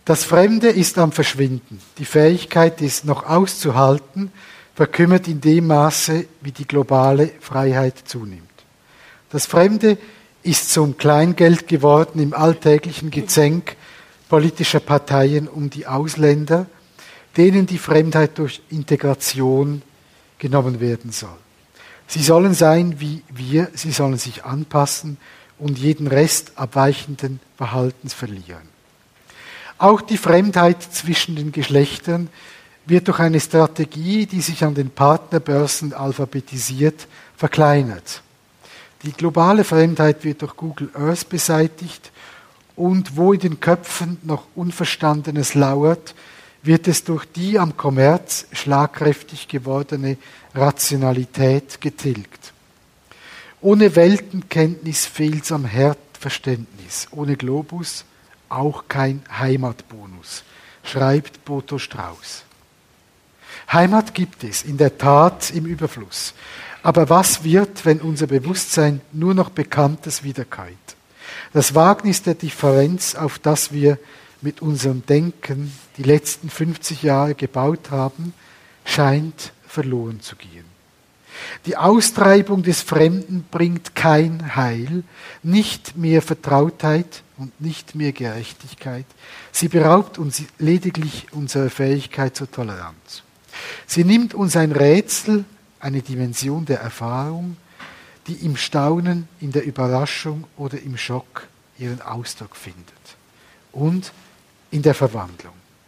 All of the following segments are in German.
Das Fremde ist am Verschwinden. Die Fähigkeit, es noch auszuhalten, verkümmert in dem Maße, wie die globale Freiheit zunimmt. Das Fremde ist zum Kleingeld geworden im alltäglichen Gezänk politischer Parteien um die Ausländer, denen die Fremdheit durch Integration genommen werden soll. Sie sollen sein wie wir, sie sollen sich anpassen und jeden Rest abweichenden Verhaltens verlieren. Auch die Fremdheit zwischen den Geschlechtern wird durch eine Strategie, die sich an den Partnerbörsen alphabetisiert, verkleinert. Die globale Fremdheit wird durch Google Earth beseitigt und wo in den Köpfen noch Unverstandenes lauert, wird es durch die am Kommerz schlagkräftig gewordene Rationalität getilgt. Ohne Weltenkenntnis fehlt's am Herdverständnis, ohne Globus auch kein Heimatbonus, schreibt Boto Strauß. Heimat gibt es in der Tat im Überfluss. Aber was wird, wenn unser Bewusstsein nur noch Bekanntes wiederkäut? Das Wagnis der Differenz, auf das wir mit unserem Denken die letzten 50 Jahre gebaut haben, scheint verloren zu gehen. Die Austreibung des Fremden bringt kein Heil, nicht mehr Vertrautheit und nicht mehr Gerechtigkeit. Sie beraubt uns lediglich unserer Fähigkeit zur Toleranz. Sie nimmt uns ein Rätsel, eine Dimension der Erfahrung, die im Staunen, in der Überraschung oder im Schock ihren Ausdruck findet. Und in der Verwandlung.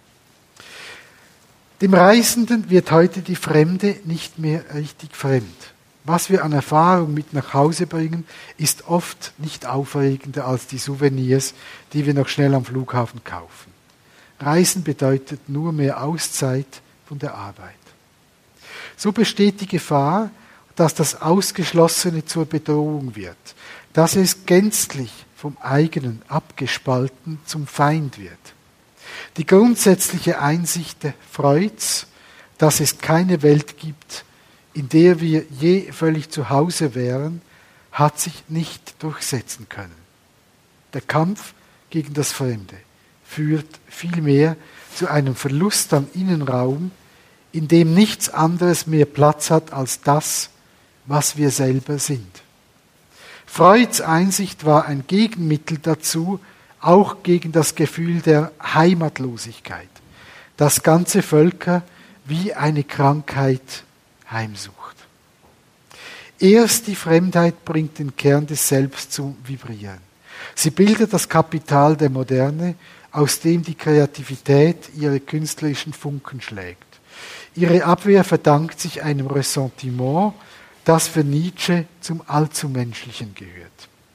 Dem Reisenden wird heute die Fremde nicht mehr richtig fremd. Was wir an Erfahrung mit nach Hause bringen, ist oft nicht aufregender als die Souvenirs, die wir noch schnell am Flughafen kaufen. Reisen bedeutet nur mehr Auszeit von der Arbeit. So besteht die Gefahr, dass das Ausgeschlossene zur Bedrohung wird, dass es gänzlich vom eigenen abgespalten zum Feind wird. Die grundsätzliche Einsicht der Freuds, dass es keine Welt gibt, in der wir je völlig zu Hause wären, hat sich nicht durchsetzen können. Der Kampf gegen das Fremde führt vielmehr zu einem Verlust an Innenraum, in dem nichts anderes mehr Platz hat als das, was wir selber sind. Freuds Einsicht war ein Gegenmittel dazu, auch gegen das Gefühl der Heimatlosigkeit, das ganze Völker wie eine Krankheit heimsucht. Erst die Fremdheit bringt den Kern des Selbst zum Vibrieren. Sie bildet das Kapital der Moderne, aus dem die Kreativität ihre künstlerischen Funken schlägt. Ihre Abwehr verdankt sich einem Ressentiment, das für Nietzsche zum Allzumenschlichen gehört.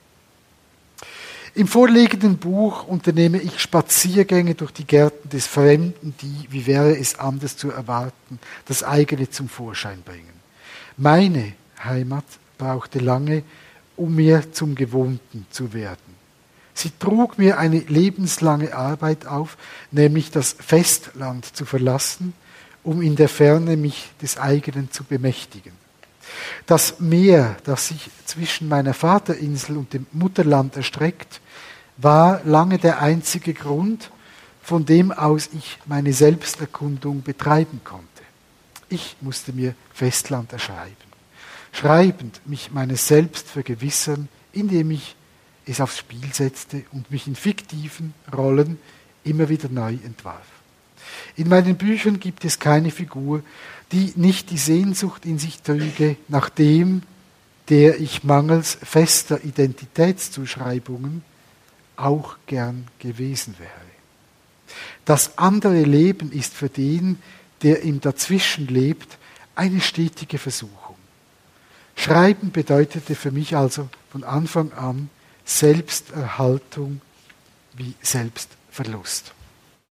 Im vorliegenden Buch unternehme ich Spaziergänge durch die Gärten des Fremden, die, wie wäre es anders zu erwarten, das eigene zum Vorschein bringen. Meine Heimat brauchte lange, um mir zum Gewohnten zu werden. Sie trug mir eine lebenslange Arbeit auf, nämlich das Festland zu verlassen, um in der Ferne mich des eigenen zu bemächtigen. Das Meer, das sich zwischen meiner Vaterinsel und dem Mutterland erstreckt, war lange der einzige Grund, von dem aus ich meine Selbsterkundung betreiben konnte. Ich musste mir Festland erschreiben. Schreibend mich meines Selbst vergewissern, indem ich es aufs Spiel setzte und mich in fiktiven Rollen immer wieder neu entwarf. In meinen Büchern gibt es keine Figur, die nicht die Sehnsucht in sich trüge, nach dem, der ich mangels fester Identitätszuschreibungen auch gern gewesen wäre. Das andere Leben ist für den, der im Dazwischen lebt, eine stetige Versuchung. Schreiben bedeutete für mich also von Anfang an Selbsterhaltung wie Selbstverlust.